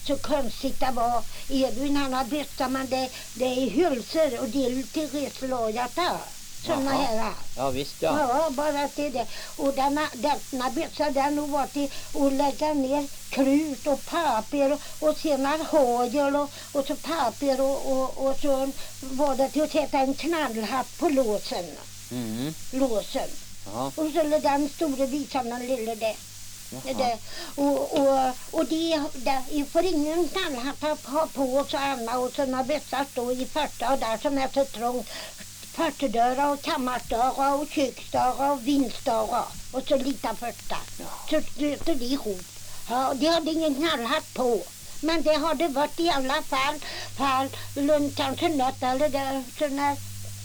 så konstigt det var. Edvin han har bytt, men det är hylsor och det är lite reslojat där. Sådana här. Ja visst ja. Ja, bara att det är det. Och denna bytsa den har varit att lägga ner krut och papper och sedan hagel och så papper och så var det till att sätta en knallhatt på låsen. Låsen. Ja. Och så den stora visan den lilla det. Det. Och det får ingen knallhatt ha på så Anna och sådana bytsar då i första där som är så trångt. Förstedörrar och kammarsdörrar och köksdörrar och vindsdörrar och så lite första. Så stöter det ihop. Ja, det hade ingen knallhatt på. Men det hade varit i alla fall kanske något eller det sådana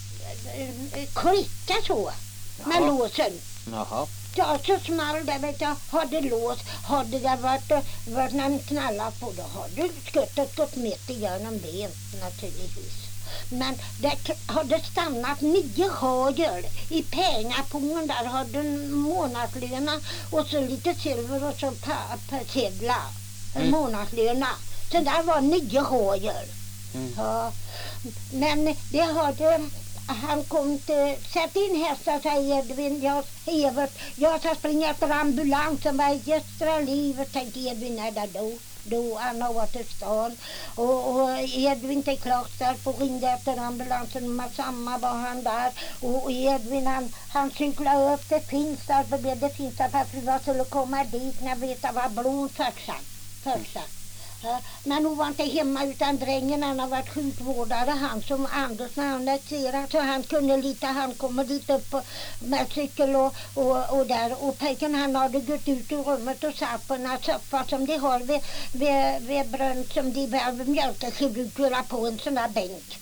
klicka så med låsen. Jaha. Ja, så small det vet jag, hade lås, hade det varit någon knalla på då hade skuttet gått mitt igenom ben naturligtvis. Men det hade stannat 9 hagel i pengapungen där hade månadslöna och så lite silver och så sedlar. Månadslöna. Så där var 9 hagel. Ja. Men det hade han kom till sätt in hästar säger Edvin jag ska springa efter ambulansen vad är extra livet tänkte Edvin när det då han har varit i stan och Edvin till Klagstorp och ringde efter ambulansen med samma var han där och Edvin han cyklade upp till Finstad för det finns där för att jag skulle komma dit när jag vet att det var blod först. Men hon var inte hemma utan drängen han har varit sjukvårdare han som Anders när han läxerat så han kunde lite han kommer dit upp med cykel och där och pojken han hade gått ut ur rummet och satt på en soffa som de har vid brunn som de behöver mjölka så brukar på en sån där bänk.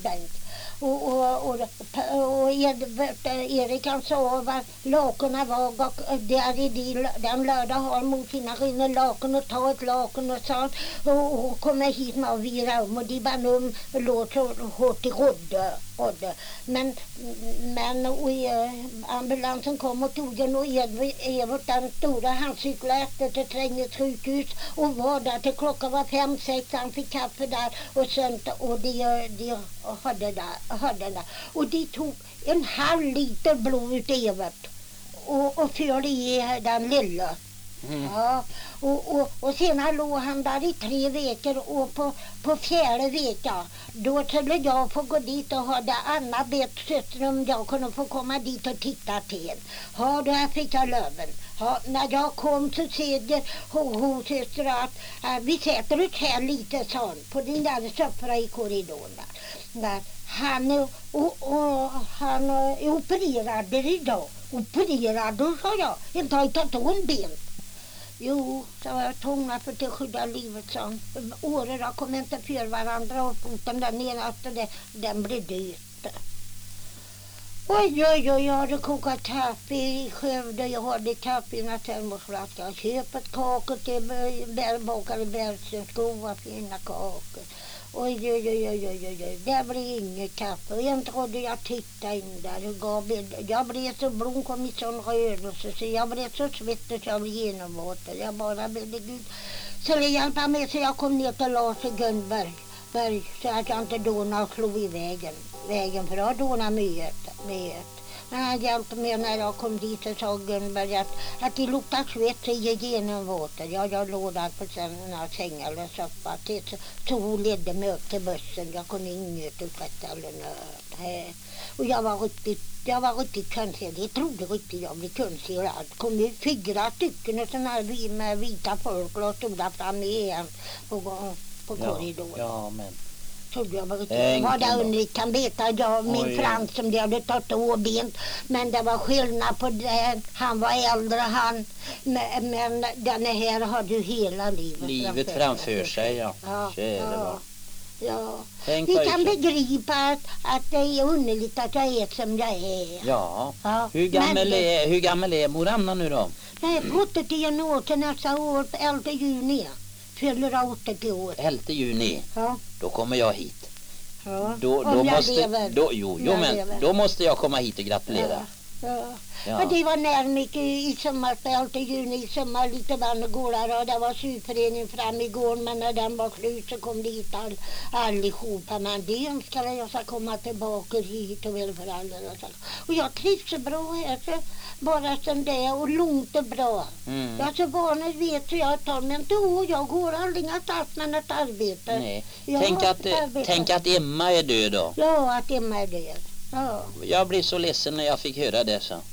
Och Erik han sa vad lakorna var där i den lördag har mot sina rinner laken och ta ett laken och så och kommer hit med och vira om och de bara låt så hårt i rådde. Men ambulansen kom och tog den och Evert den stora han cyklade efter till Tränges sjukhus och var där till klockan var 5-6 han fick kaffe där och sånt och de hade där. Och de tog 1/2 liter blod ut i Evert och förde i den lilla. Ja, och sen låg han där i 3 veckor och på 4:e veckan då skulle jag få gå dit och hade Anna bett syster om jag kunde få komma dit och titta till. Ja, då fick jag löven. Ja, när jag kom så säger hon syster att vi sätter ut här lite sånt på den där soffan i korridoren där. Han är opererad idag. Opererad, sa jag. Inte har tagit en ben. Jo, så var jag tvungen för att skydda livet, så åren kom inte för varandra och foten där nere att den blev dyrt. Oj, jag hade kokat kaffe i Skövde, jag hade kaffe i en termosflaska. Jag köpte ett kakor till bakade bärsenskova, fina kakor. Oj, det blev inget kaffe. Jag trodde jag tittade in där. Jag blev så blom kom i sån rörelse så jag blev så svettig så jag blev genomvåtad. Jag bara ville Gud. Så jag hjälpte mig så jag kom ner till Lars i Gunnberg så att jag inte dånade och slog i vägen för jag dånade mycket. Men han hjälpte mig när jag kom dit och sa Gunnberg att det luktar svett och jag genomvåtad. Jag låg där på en säng eller soffa tills så ledde mig upp till bussen. Jag kunde inget uträtta eller något. Och jag var riktigt konstig. Jag trodde riktigt jag blev konstig. Det kom ju 4 stycken och sådana här med vita folk och stod där framme igen på korridoren. Ja, men trodde jag var där under kan veta jag min Frans som det hade tagit åbent men det var skillnad på det han var äldre men den här hade ju hela livet framför sig ja. Ja. Vi kan begripa att det är underligt att jag är som jag är. Ja. Hur gammal är mor Anna nu då? Jag är på 81 år till nästa år, 11 juni. Fyller 80 år. 11 juni. Ja. Då kommer jag hit. Ja. Då måste jag komma hit och gratulera. Ja. Ja. Men det var när mycket i sommarspel till juni, i sommar lite vannegårdar och det var syförening fram igår, men när den var slut så kom dit allihopa. Men det önskade jag ska komma tillbaka hit och väl för alla. Och jag trivs så bra här, så bara som det är och långt och bra. Mm. Ja, så barnet vet hur jag tar mig inte ihåg, jag går aldrig någonstans med ett arbete. Nej. Jag Tänk har att, ett arbete. tänk att Emma är död då. Ja, att Emma är död. Ja. Jag blev så ledsen när jag fick höra det så.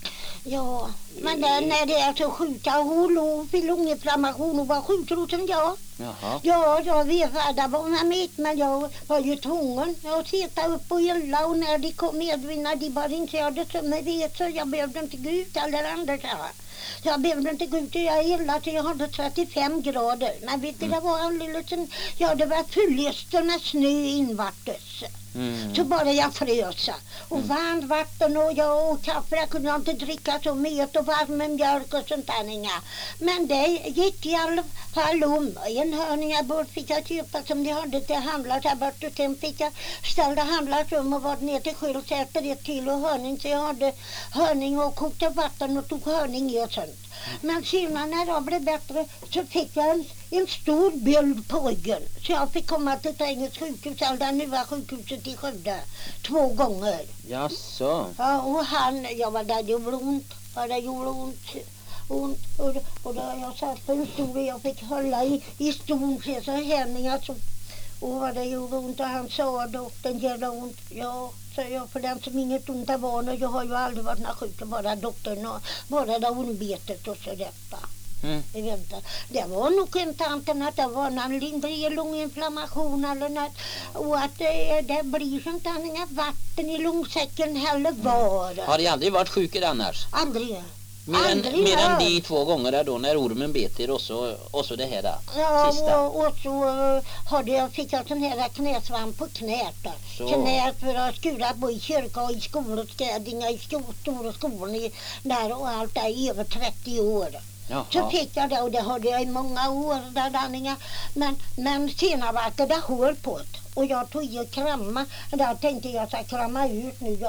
Ja, men när det är så sjuka, hon låg vid lunginflammation och var sjukrosen, ja. Jaha. Ja, jag vet vad det var med mitt, men jag var ju tvungen att sitta upp och illa och när de kom medvinna, de bara inte hade som jag vet, så jag behövde inte gå ut eller andra så. Jag behövde inte gå ut och jag är illa till jag hade 35 grader. Men vet du, det var alldeles ja, det var fullöster med snö invärtes. Mm. Så bara jag frös. Och varmt vatten och kaffe, jag kunde inte dricka så mycket och varm med mjölk och sånt där. Men det gick i alla fall om. En hörningabord fick jag köpa som de hade till handlar där bort och sen fick jag ställa handlarsrum och var ner till Skölsäter 1 kilo hörning, så jag hade hörning och kokte vatten och tog hörning i och sånt. Men sedan när jag blev bättre så fick jag en stor bild på ryggen. Så jag fick komma till Trängens sjukhus, eller det nya sjukhuset i Skövde, 2 gånger. Jaså? Ja, och jag var där, det gjorde ont. Ja, det gjorde ont. Och då jag satt på en stol och jag fick hålla i stolen så hänningar så. Och vad det gjorde ont och han sa doktorn gör det ont. Ja, så jag för den som inget ont av barn, jag har ju aldrig varit någon sjuk, bara doktorn och bara det ondbetet och så detta. Mm. Det var nog inte annat att det var någon lindrig lunginflammation eller något. Och att det blir sånt där inga vatten i lungsäcken heller var. Har de aldrig varit sjuka annars? Aldrig. Mer än de 2 gånger då när ormen bet er och så det här då, Ja, sista. och så fick jag sån här knäsvamp på knät då. Så. Knät för att skura på i kyrka och i skolor, städingar i stora skolor där och allt där i över 30 år. Jaha. Så fick jag det och det hade jag i många år där danningar. Men senare var det hål på det. Och jag tog i och kramma. Där tänkte jag ska kramma ut nu.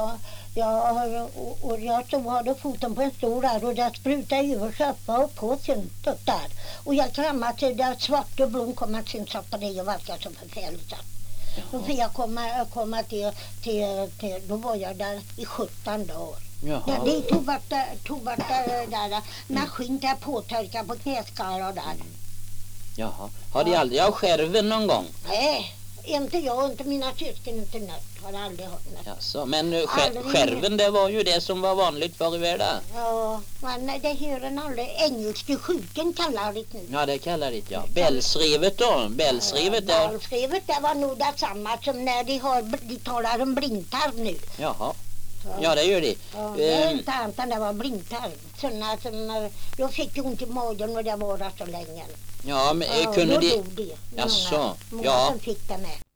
Jag stod och hade foten på en stol där och där sprutade över köpa och på syntet där. Och jag krammade till där svarta blom kom att sin satt det och verkade så förfärligt. Då fick jag komma till, då var jag där i 17 dagar. Jaha. Det tog bort där maskin där påtörka på knäskallar där. Jaha. Har de aldrig av skärven någon gång? Nej, inte jag, inte mina syskon, inte nött. Har aldrig hört något. Jaså, men Aldrig. skärven det var ju det som var vanligt förr i världen. Ja, men det hör en aldrig. Engelske sjuken kallar det nu. Ja, det kallar det ja. Bälsrevet då? Bälsrevet där? Bälsrevet, det var nog detsamma som när de talar om blindtarm nu. Jaha. Ja, det gör det. Ja, det är inte annat än det var blindtarm. Sådana som, jag fick ju ont i magen och det var det så länge. Ja, men Ja, kunde då de... dog det. Jaså, Många ja. som fick det med.